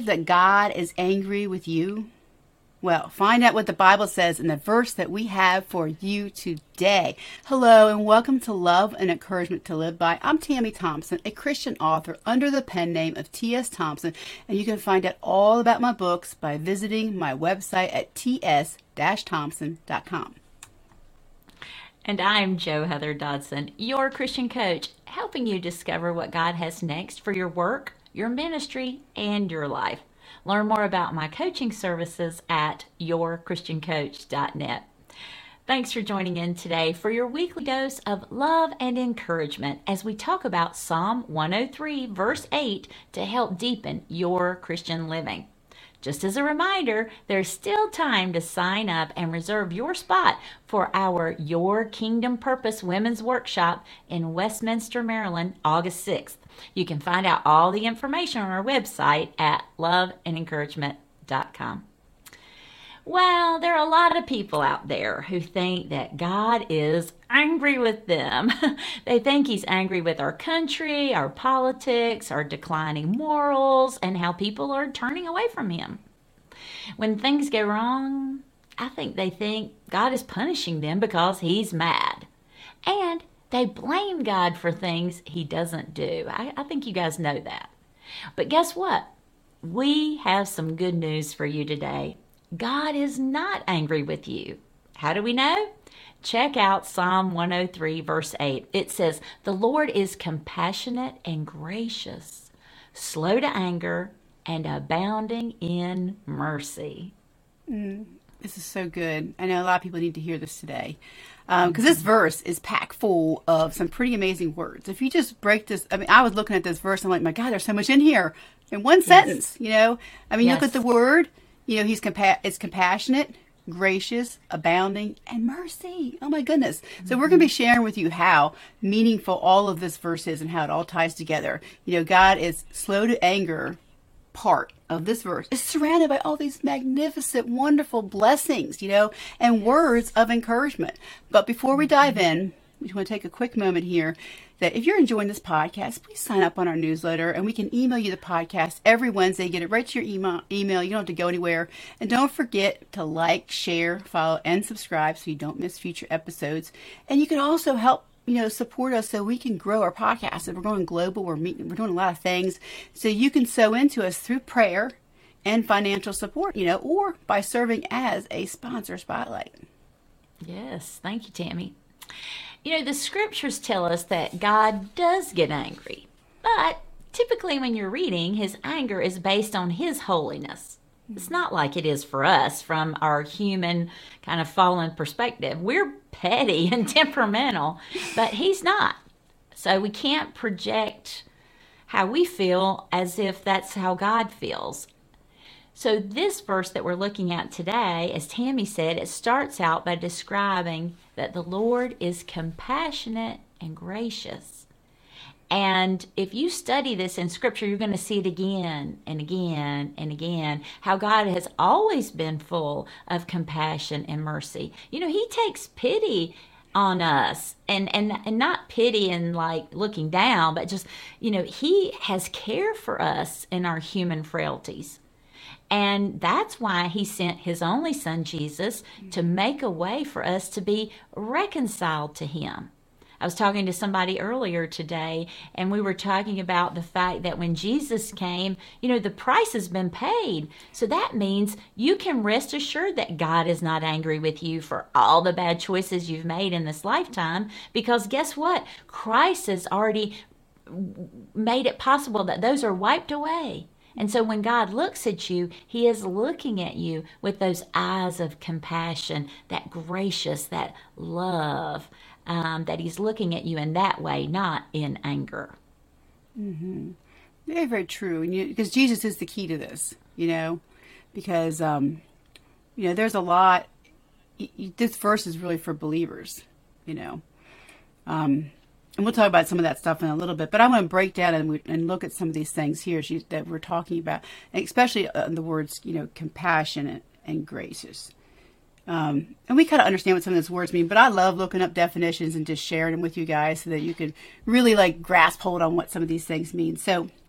that God is angry with you? Well, find out what the Bible says in the verse that we have for you today. Hello, and welcome to Love and Encouragement to Live By. I'm Tammy Thompson, a Christian author under the pen name of T.S. Thompson, and you can find out all about my books by visiting my website at ts-thompson.com. And I'm Jo Heather Dodson, your Christian coach, helping you discover what God has next for your work, your ministry, and your life. Learn more about my coaching services at yourchristiancoach.net. Thanks for joining in today for your weekly dose of love and encouragement as we talk about Psalm 103, verse 8, to help deepen your Christian living. Just as a reminder, there's still time to sign up and reserve your spot for our Your Kingdom Purpose Women's Workshop in Westminster, Maryland, August 6th. You can find out all the information on our website at loveandencouragement.com. Well, there are a lot of people out there who think that God is angry with them. They think he's angry with our country, our politics, our declining morals, and how people are turning away from him. When things go wrong, I think they think God is punishing them because he's mad. And they blame God for things he doesn't do. I think you guys know that. But guess what? We have some good news for you today. God is not angry with you. How do we know? Check out Psalm 103, verse 8. It says, "The Lord is compassionate and gracious, slow to anger, and abounding in mercy." This is so good. I know a lot of people need to hear this today. Because this verse is packed full of some pretty amazing words. If you just break this, I was looking at this verse, I'm like, my God, there's so much in here in one sentence, you know? Look at the word, he's it's compassionate, gracious, abounding, and mercy. Oh my goodness. So we're going to be sharing with you how meaningful all of this verse is and how it all ties together. God is slow to anger. Part of this verse is surrounded by all these magnificent, wonderful blessings, and words of encouragement. But before we dive in, we just want to take a quick moment here that if you're enjoying this podcast, please sign up on our newsletter and we can email you the podcast every Wednesday. Get it right to your email. You don't have to go anywhere. And don't forget to like, share, follow, and subscribe so you don't miss future episodes. And you can also help support us so we can grow our podcast. And we're going global. We're doing a lot of things. So you can sow into us through prayer and financial support, or by serving as a sponsor spotlight. Yes. Thank you, Tammy. The scriptures tell us that God does get angry, but typically when you're reading, his anger is based on his holiness. It's not like it is for us from our human kind of fallen perspective. We're petty and temperamental, but he's not. So we can't project how we feel as if that's how God feels. So this verse that we're looking at today, as Tammy said, it starts out by describing that the Lord is compassionate and gracious. And if you study this in Scripture, you're going to see it again and again and again, how God has always been full of compassion and mercy. He takes pity on us and not pity and like looking down, but just, he has care for us in our human frailties. And that's why he sent his only son, Jesus, to make a way for us to be reconciled to him. I was talking to somebody earlier today, and we were talking about the fact that when Jesus came, the price has been paid. So that means you can rest assured that God is not angry with you for all the bad choices you've made in this lifetime, because guess what? Christ has already made it possible that those are wiped away. And so when God looks at you, he is looking at you with those eyes of compassion, that gracious, that love, that he's looking at you in that way, not in anger. Mm-hmm. Very, very true. Because Jesus is the key to this, because, there's a lot. This verse is really for believers, and we'll talk about some of that stuff in a little bit, but I want to break down and look at some of these things here that we're talking about, and especially the words, compassionate and gracious. And we kind of understand what some of those words mean, but I love looking up definitions and just sharing them with you guys so that you can really grasp hold on what some of these things mean. So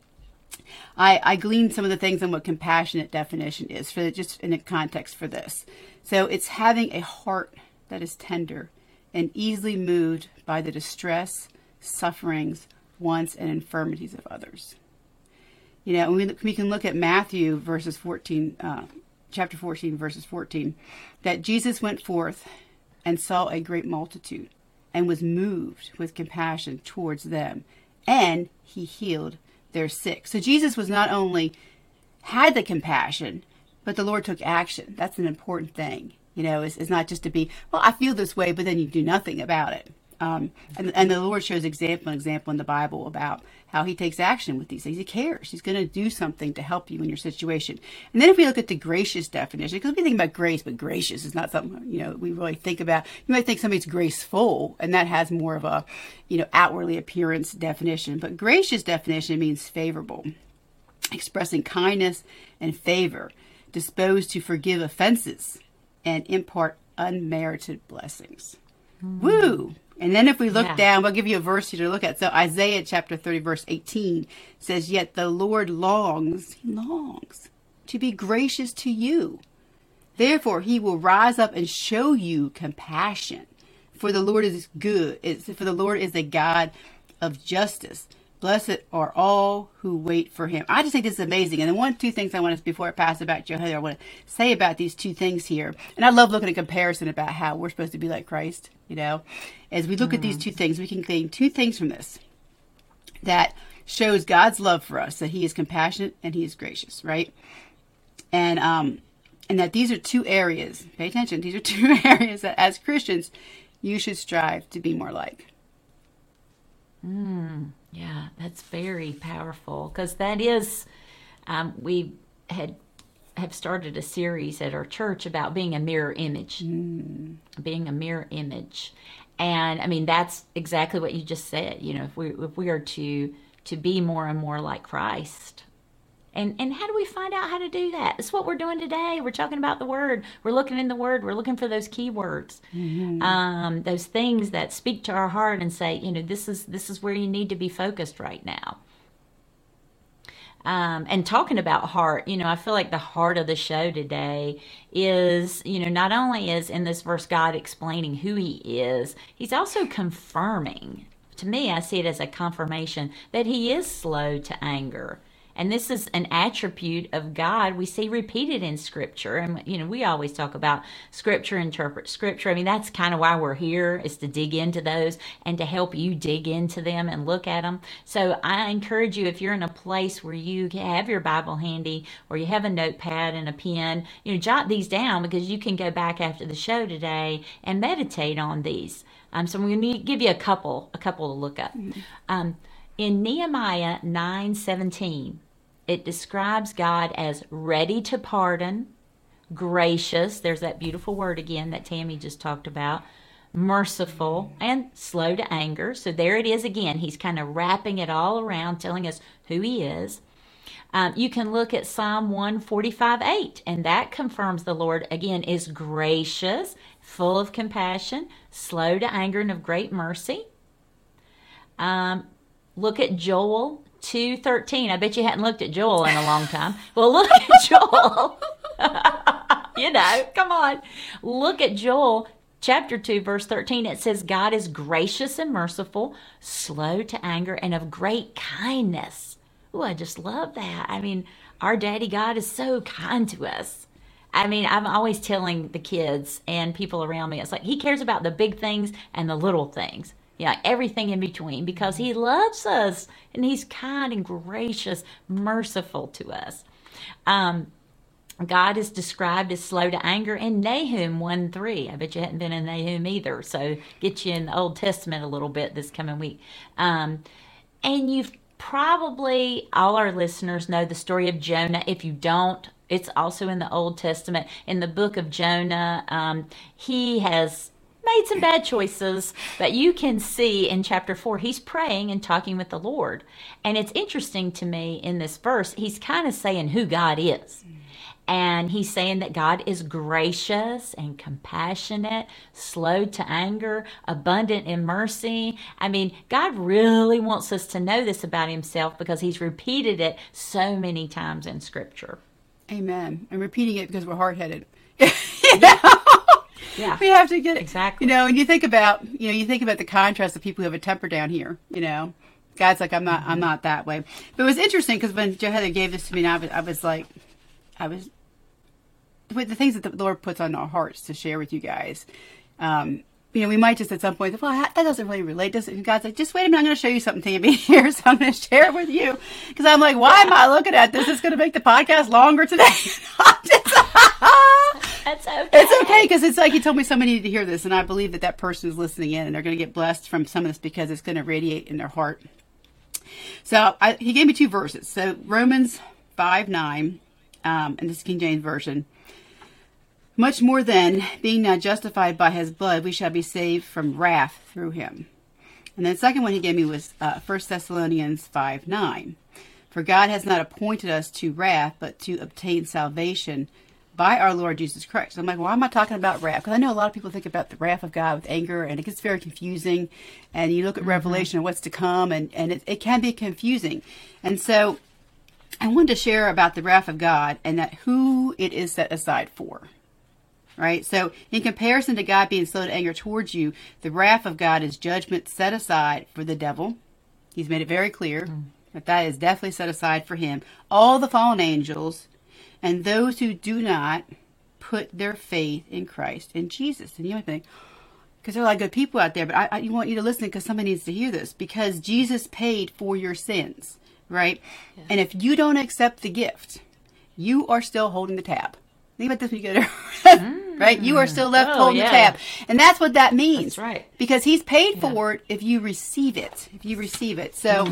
I gleaned some of the things on what compassionate definition is, for just in a context for this. So it's having a heart that is tender and easily moved by the distress, sufferings, wants, and infirmities of others. You know, we can look at Matthew verses 14, chapter 14, verses 14, that Jesus went forth and saw a great multitude and was moved with compassion towards them, and he healed their sick. So Jesus was not only had the compassion, but the Lord took action. That's an important thing. You know, it's not just to be, well, I feel this way, but then you do nothing about it. And the Lord shows example in the Bible about how he takes action with these things. He cares. He's going to do something to help you in your situation. And then if we look at the gracious definition, because we think about grace, but gracious is not something, you know, we really think about. You might think somebody's graceful, and that has more of a, you know, outwardly appearance definition. But gracious definition means favorable, expressing kindness and favor, disposed to forgive offenses and impart unmerited blessings. Woo! And then if we look down, we'll give you a verse here to look at. So Isaiah chapter 30, verse 18 says, "Yet the Lord longs to be gracious to you. Therefore, he will rise up and show you compassion. For the Lord is good. For the Lord is a God of justice. Blessed are all who wait for him." I just think this is amazing. And the two things I want to, before I pass it back to Heather, I want to say about these two things here. And I love looking at comparison about how we're supposed to be like Christ, you know. As we look at these two things, we can glean two things from this that shows God's love for us, that he is compassionate and he is gracious, right? And that these are two areas, pay attention, these are two areas that as Christians, you should strive to be more like. Yeah, that's very powerful, because that is, we have started a series at our church about being a mirror image, being a mirror image. And I mean, that's exactly what you just said. You know, if we are to be more and more like Christ. And how do we find out how to do that? That's what we're doing today. We're talking about the Word. We're looking in the Word. We're looking for those keywords, those things that speak to our heart and say, you know, this is where you need to be focused right now. And talking about heart, you know, I feel like the heart of the show today is, you know, not only is in this verse God explaining who he is, he's also confirming. To me, I see it as a confirmation that he is slow to anger. And this is an attribute of God we see repeated in Scripture. And, you know, we always talk about Scripture, interpret Scripture. I mean, that's kind of why we're here, is to dig into those and to help you dig into them and look at them. So I encourage you, if you're in a place where you have your Bible handy or you have a notepad and a pen, you know, jot these down, because you can go back after the show today and meditate on these. So I'm going to give you a couple to look up. In Nehemiah 9:17, it describes God as ready to pardon, gracious, there's that beautiful word again that Tammy just talked about, merciful, and slow to anger. So there it is again. He's kind of wrapping it all around, telling us who he is. You can look at Psalm 145:8, and that confirms the Lord, again, is gracious, full of compassion, slow to anger, and of great mercy. Look at Joel 2:13. I bet you hadn't looked at Joel in a long time. Well, look at Joel. You know, come on. Look at Joel chapter 2, verse 13. It says, God is gracious and merciful, slow to anger, and of great kindness. Ooh, I just love that. I mean, our daddy God is so kind to us. I mean, I'm always telling the kids and people around me, it's like he cares about the big things and the little things. Yeah, everything in between, because he loves us and he's kind and gracious, merciful to us. God is described as slow to anger in Nahum 1:3. I bet you hadn't been in Nahum either, so get you in the Old Testament a little bit this coming week. And you've probably, all our listeners know the story of Jonah. If you don't, it's also in the Old Testament. In the book of Jonah, he has made some bad choices, but you can see in chapter 4, he's praying and talking with the Lord. And it's interesting to me in this verse, he's kind of saying who God is. And he's saying that God is gracious and compassionate, slow to anger, abundant in mercy. I mean, God really wants us to know this about himself because he's repeated it so many times in Scripture. Amen. I'm repeating it because we're hard-headed. Yeah. We have to get it. Exactly. And you think about the contrast of people who have a temper down here, God's like, I'm not that way. But it was interesting because when Joe Heather gave this to me, and I was with the things that the Lord puts on our hearts to share with you guys. We might just at some point, well, that doesn't really relate. And God's like, just wait a minute, I'm going to show you something, Tammy, here. So I'm going to share it with you. Because I'm like, why am I looking at this? It's going to make the podcast longer today. That's okay. It's okay, because it's like he told me somebody needed to hear this, and I believe that person is listening in, and they're going to get blessed from some of this because it's going to radiate in their heart. So he gave me 2 verses. So Romans 5:9, and this is King James Version. Much more then, being now justified by his blood, we shall be saved from wrath through him. And then the second one he gave me was 1 Thessalonians 5:9. For God has not appointed us to wrath, but to obtain salvation by our Lord Jesus Christ. I'm like, why am I talking about wrath? Because I know a lot of people think about the wrath of God with anger, and it gets very confusing. And you look at Revelation and what's to come, and it can be confusing. And so I wanted to share about the wrath of God and that who it is set aside for. Right? So in comparison to God being slow to anger towards you, the wrath of God is judgment set aside for the devil. He's made it very clear that is definitely set aside for him. All the fallen angels and those who do not put their faith in Christ and Jesus. And you might think, because there are a lot of good people out there, but I want you to listen because somebody needs to hear this. Because Jesus paid for your sins, right? Yeah. And if you don't accept the gift, you are still holding the tab. Think about this when you go there, right? You are still left holding the tab. And that's what that means. That's right. Because he's paid for it if you receive it. So,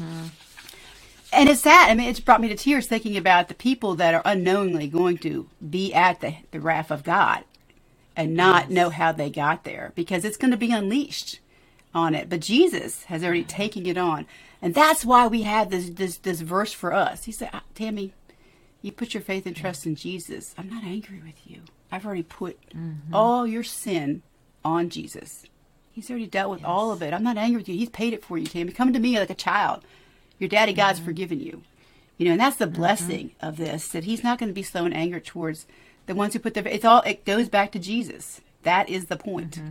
and it's sad. I mean, it's brought me to tears thinking about the people that are unknowingly going to be at the wrath of God and not know how they got there, because it's going to be unleashed on it. But Jesus has already taken it on. And that's why we have this verse for us. He said, Tammy, you put your faith and trust in Jesus. I'm not angry with you. I've already put all your sin on Jesus. He's already dealt with all of it. I'm not angry with you. He's paid it for you, Tammy. Come to me like a child. Your daddy God's forgiven you. And that's the blessing of this, that he's not going to be slow in anger towards the ones who put their faith. It goes back to Jesus. That is the point.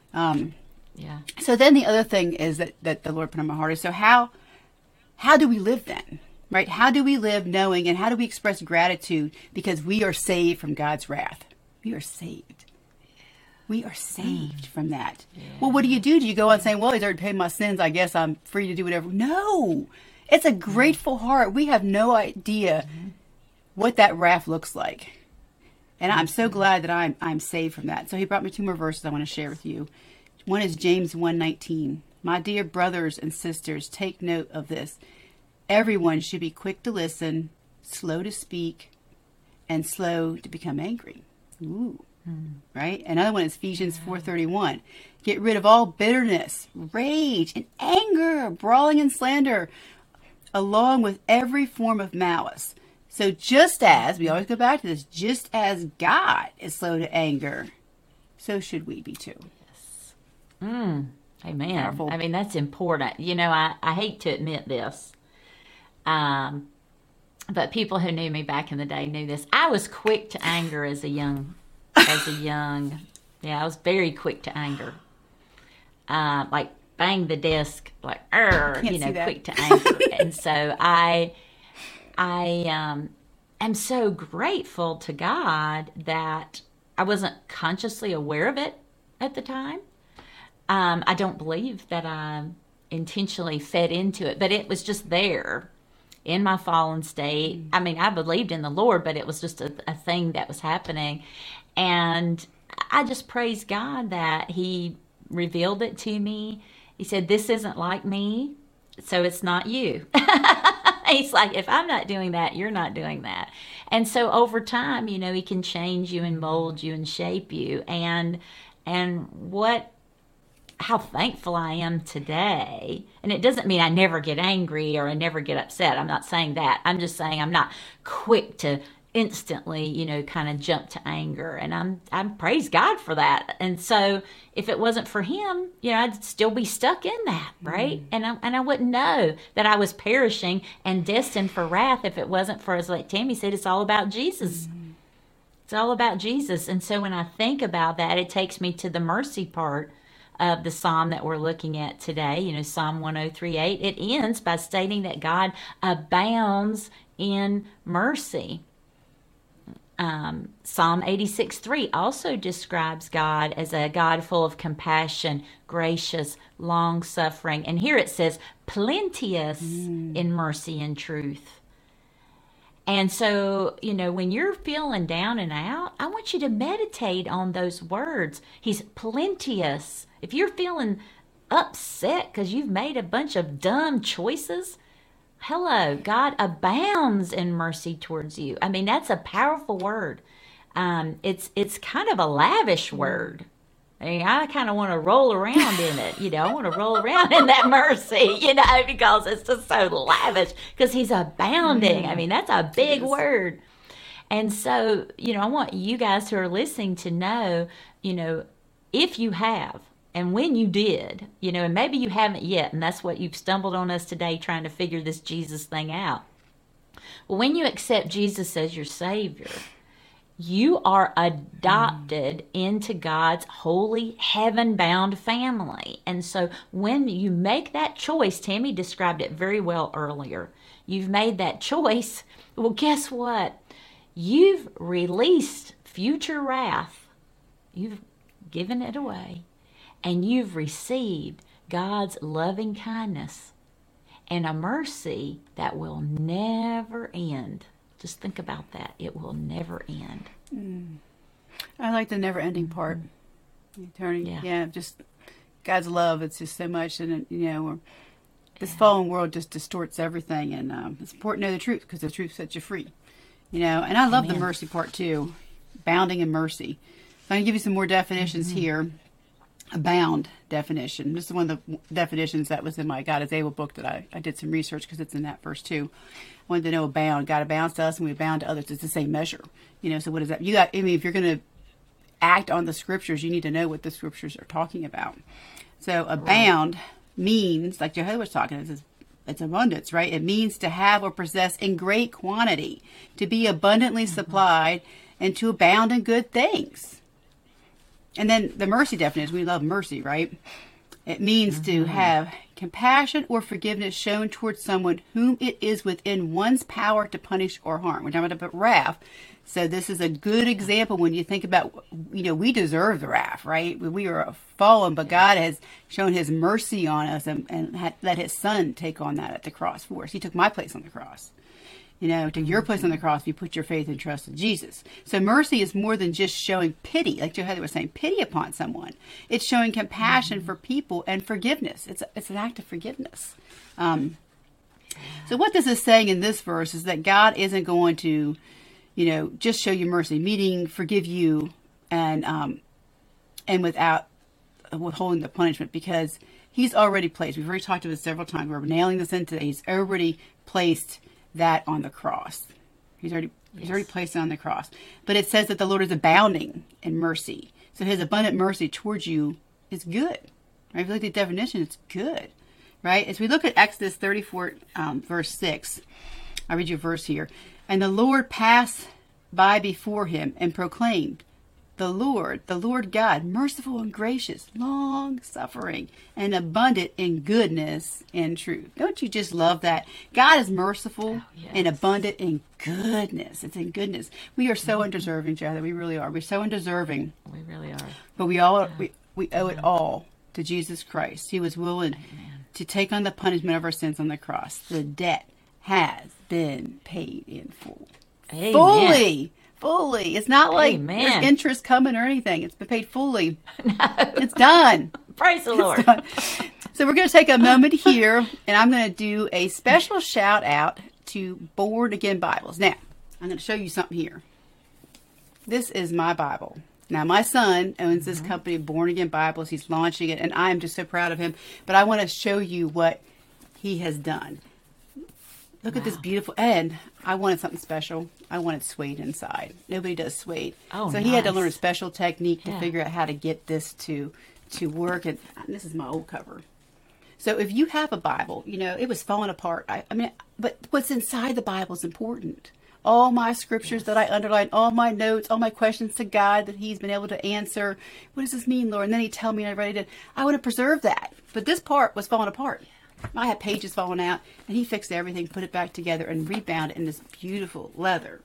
So then the other thing is that the Lord put on my heart is, so how do we live then? Right? How do we live knowing, and how do we express gratitude because we are saved from God's wrath? We are saved. We are saved from that. Yeah. Well, what do? Do you go on saying, well, he's already paid my sins, I guess I'm free to do whatever? No. It's a grateful heart. We have no idea what that wrath looks like. And I'm so glad that I'm saved from that. So he brought me 2 more verses I want to share with you. One is James 1:19. My dear brothers and sisters, take note of this. Everyone should be quick to listen, slow to speak, and slow to become angry. Ooh. Right? Another one is Ephesians 4:31. Get rid of all bitterness, rage, and anger, brawling and slander, along with every form of malice. So just as, we always go back to this, just as God is slow to anger, so should we be too. Yes. Amen. Powerful. I mean, that's important. I hate to admit this. But people who knew me back in the day knew this. I was quick to anger I was very quick to anger. Like bang the desk, like, quick to anger. And so I am so grateful to God that I wasn't consciously aware of it at the time. I don't believe that I intentionally fed into it, but it was just there in my fallen state. I mean, I believed in the Lord, but it was just a thing that was happening. And I just praise God that he revealed it to me. He said, this isn't like me, so it's not you. He's like, if I'm not doing that, you're not doing that. And so over time, he can change you and mold you and shape you. And how thankful I am today. And it doesn't mean I never get angry or I never get upset. I'm not saying that. I'm just saying I'm not quick to instantly, kind of jump to anger. And I'm praise God for that. And so if it wasn't for him, I'd still be stuck in that, right? And I wouldn't know that I was perishing and destined for wrath if it wasn't for, as like Tammy said, it's all about Jesus. It's all about Jesus. And so when I think about that, it takes me to the mercy part of the psalm that we're looking at today, Psalm 103:8. It ends by stating that God abounds in mercy. Psalm 86:3 also describes God as a God full of compassion, gracious, long-suffering. And here it says, plenteous in mercy and truth. And so, when you're feeling down and out, I want you to meditate on those words. He's plenteous. If you're feeling upset because you've made a bunch of dumb choices, hello, God abounds in mercy towards you. I mean, that's a powerful word. It's kind of a lavish word. I mean, I kind of want to roll around in it. I want to roll around in that mercy, because it's just so lavish, because he's abounding. I mean, that's a big word. And so, I want you guys who are listening to know, if you have, and when you did, and maybe you haven't yet, and that's what you've stumbled on us today, trying to figure this Jesus thing out. Well, when you accept Jesus as your Savior, you are adopted into God's holy, heaven-bound family. And so when you make that choice, Tammy described it very well earlier. You've made that choice. Well, guess what? You've released future wrath. You've given it away. And you've received God's loving kindness and a mercy that will never end. Just think about that. It will never end. I like the never-ending part. Eternity. Yeah, just God's love. It's just so much, and this fallen world just distorts everything. And it's important to know the truth, because the truth sets you free. And I love the mercy part too, abounding in mercy. So I'm gonna give you some more definitions here. Abound definition. This is one of the definitions that was in my God is Able book that I did some research, because it's in that verse too. I wanted to know abound. God abounds to us and we abound to others. It's the same measure. So what is that? If you're going to act on the scriptures, you need to know what the scriptures are talking about. So abound means, like Jehovah was talking, it's abundance, right? It means to have or possess in great quantity, to be abundantly supplied, and to abound in good things. And then the mercy definition, we love mercy, right? It means to have compassion or forgiveness shown towards someone whom it is within one's power to punish or harm. We're talking about wrath. So this is a good example when you think about, we deserve the wrath, right? We are fallen, but God has shown his mercy on us and let his son take on that at the cross for us. He took my place on the cross. To your place on the cross, if you put your faith and trust in Jesus. So mercy is more than just showing pity, like Joe Heather was saying, pity upon someone. It's showing compassion for people and forgiveness. It's an act of forgiveness. So what this is saying in this verse is that God isn't going to, just show you mercy, meaning forgive you and without withholding the punishment, because he's already placed. We've already talked about this several times. We're nailing this in today. He's already placed that on the cross. He's already placed it on the cross. But it says that the Lord is abounding in mercy. So his abundant mercy towards you is good. Right? If you look at the definition, it's good. Right? As we look at Exodus 34, verse 6, I'll read you a verse here. And the Lord passed by before him and proclaimed, the Lord God, merciful and gracious, long-suffering, and abundant in goodness and truth. Don't you just love that? God is merciful and abundant in goodness. It's in goodness. We are so undeserving, Joe. We really are. We're so undeserving. We really are. But we owe it all to Jesus Christ. He was willing to take on the punishment of our sins on the cross. The debt has been paid in full. Amen. Fully. It's not like there's interest coming or anything. It's been paid fully. No. It's done. Praise the Lord. So we're going to take a moment here, and I'm going to do a special shout out to Born Again Bibles. Now, I'm going to show you something here. This is my Bible. Now, my son owns this company, Born Again Bibles. He's launching it, and I am just so proud of him. But I want to show you what he has done. Look at this beautiful, and I wanted something special. I wanted suede inside. Nobody does suede. Oh, so he had to learn a special technique to figure out how to get this to work. And this is my old cover. So if you have a Bible, it was falling apart. I mean, but what's inside the Bible is important. All my scriptures that I underlined, all my notes, all my questions to God that he's been able to answer. What does this mean, Lord? And then he'd tell me and I read it. I want to preserve that. But this part was falling apart. I had pages falling out, and he fixed everything, put it back together, and rebound it in this beautiful leather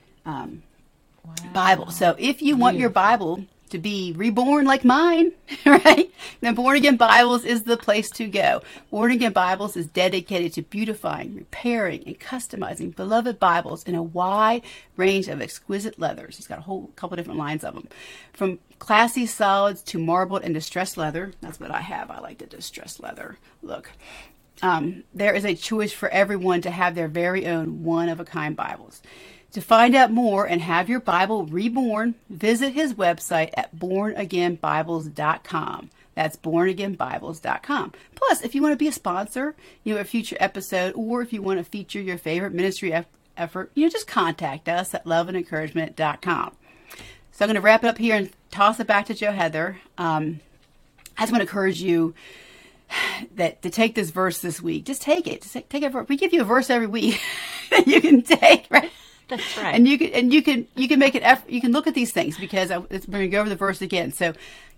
Bible. So if you want your Bible to be reborn like mine, right, then Born Again Bibles is the place to go. Born Again Bibles is dedicated to beautifying, repairing, and customizing beloved Bibles in a wide range of exquisite leathers. He's got a whole couple different lines of them. From classy solids to marbled and distressed leather. That's what I have. I like the distressed leather look. There is a choice for everyone to have their very own one-of-a-kind Bibles. To find out more and have your Bible reborn, visit his website at bornagainbibles.com. That's bornagainbibles.com. Plus, if you want to be a sponsor, a future episode, or if you want to feature your favorite ministry effort, just contact us at loveandencouragement.com. So I'm going to wrap it up here and toss it back to Joe Heather. I just want to encourage you that to take this verse this week. Just take it. Just take a verse. We give you a verse every week that you can take, right? That's right. And you can make it effort. You can look at these things because we're going to go over the verse again. So,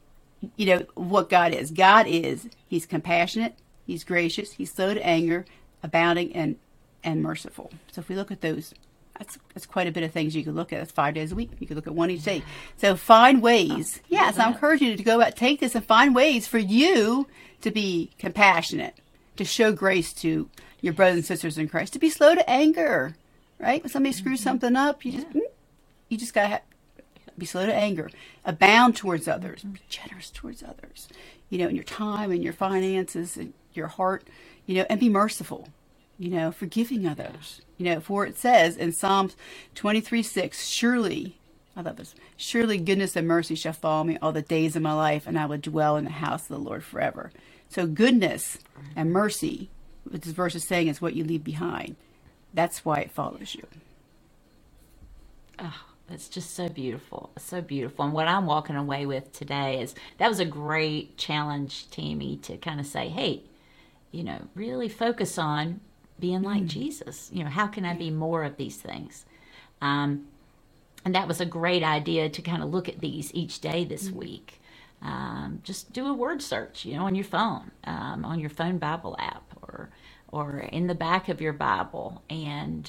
what God is. God is, he's compassionate, he's gracious, he's slow to anger, abounding and merciful. So if we look at those, that's quite a bit of things you can look at. That's 5 days a week. You can look at one each day. So find ways. Yes, I encourage you to go out, take this and find ways for you to be compassionate, to show grace to your brothers and sisters in Christ, to be slow to anger, right? When somebody screws something up, you just got to be slow to anger, abound towards others, be generous towards others, in your time and your finances and your heart, and be merciful, forgiving others, for it says in Psalms 23:6, surely, I love this, surely goodness and mercy shall follow me all the days of my life, and I will dwell in the house of the Lord forever. So goodness and mercy, what this verse is saying, is what you leave behind. That's why it follows you. Oh, that's just so beautiful. So beautiful. And what I'm walking away with today is that was a great challenge, Tammy, to kind of say, hey, really focus on being like Jesus. How can I be more of these things? And that was a great idea to kind of look at these each day this week. Just do a word search, on your phone Bible app, or in the back of your Bible, and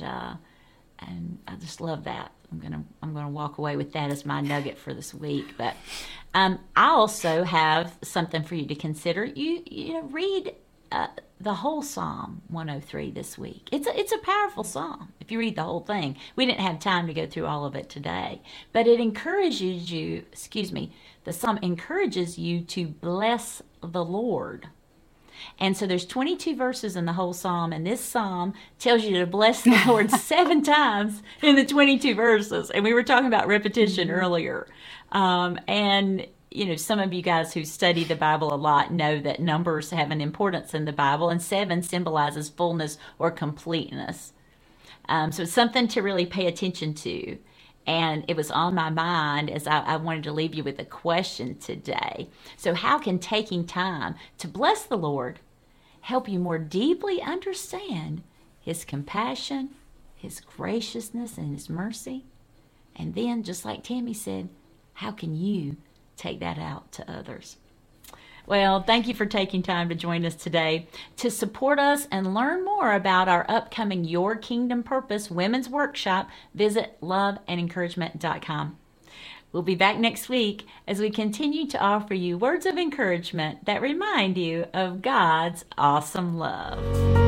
I just love that. I'm gonna walk away with that as my nugget for this week. But I also have something for you to consider. You read the whole Psalm 103 this week. It's a powerful psalm if you read the whole thing. We didn't have time to go through all of it today, but it encourages you. The psalm encourages you to bless the Lord. And so there's 22 verses in the whole psalm, and this psalm tells you to bless the Lord 7 times in the 22 verses. And we were talking about repetition earlier. And some of you guys who study the Bible a lot know that numbers have an importance in the Bible, and 7 symbolizes fullness or completeness. So it's something to really pay attention to. And it was on my mind as I wanted to leave you with a question today. So how can taking time to bless the Lord help you more deeply understand his compassion, his graciousness, and his mercy? And then, just like Tammy said, how can you take that out to others? Well, thank you for taking time to join us today. To support us and learn more about our upcoming Your Kingdom Purpose Women's Workshop, visit loveandencouragement.com. We'll be back next week as we continue to offer you words of encouragement that remind you of God's awesome love.